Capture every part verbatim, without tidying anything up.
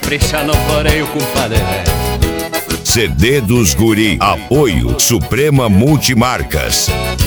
caprichar no floreio, compadre. C D dos Guri. Apoio Suprema Multimarcas.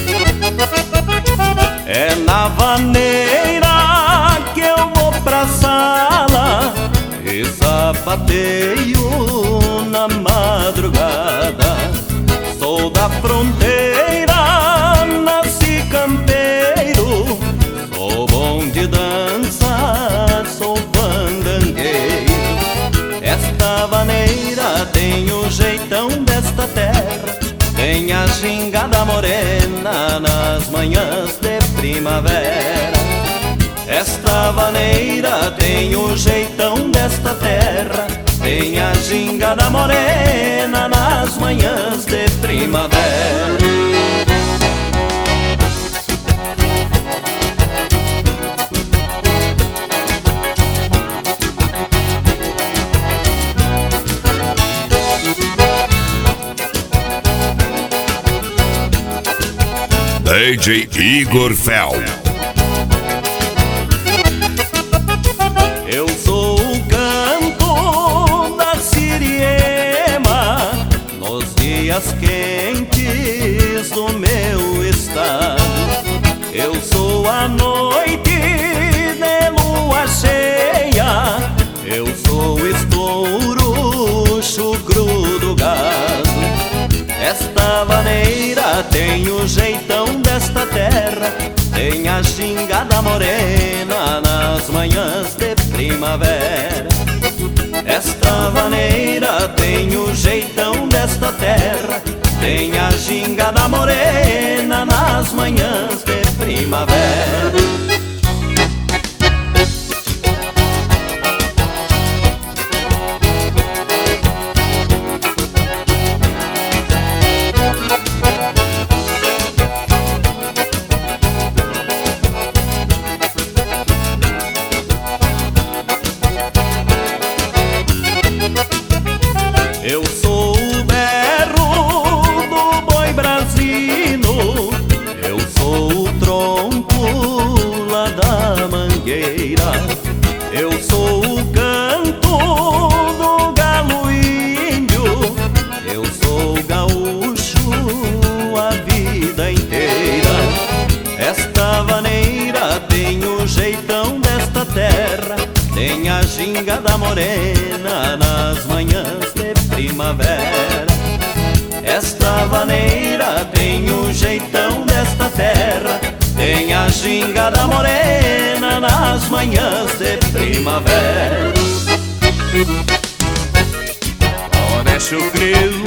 É na vaneira que eu vou pra sala e sapateio na madrugada. Sou da fronteira, nasci campeiro, sou bom de dança, sou fandangueiro. Esta vaneira tem o jeitão desta terra, tem a gingada morena nas manhãs de primavera. Esta vaneira tem o jeitão desta terra, tem a gingada morena nas manhãs de primavera. D J Igor Fel. Eu sou o canto da siriema nos dias quentes do meu estado. Eu sou a noite de lua cheia, eu sou o estouro, chucro do gado. Esta vaneira tem o jeitão desta terra, tem a gingada morena nas manhãs de primavera. Esta vaneira tem o jeitão desta terra, tem a gingada morena nas manhãs de primavera. Eu sou o berro do boi brasino, eu sou o tronco lá da mangueira, eu sou o canto do galo índio, eu sou gaúcho a vida inteira. Esta vaneira tem o jeitão desta terra, tem a gingada morena nas manhãs de primavera. Esta vaneira tem o jeitão desta terra, tem a gingada morena nas manhãs de primavera. Ora, chucrismo.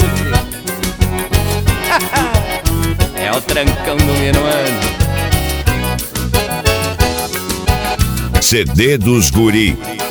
É o trancão do Minuano. C D dos Guri.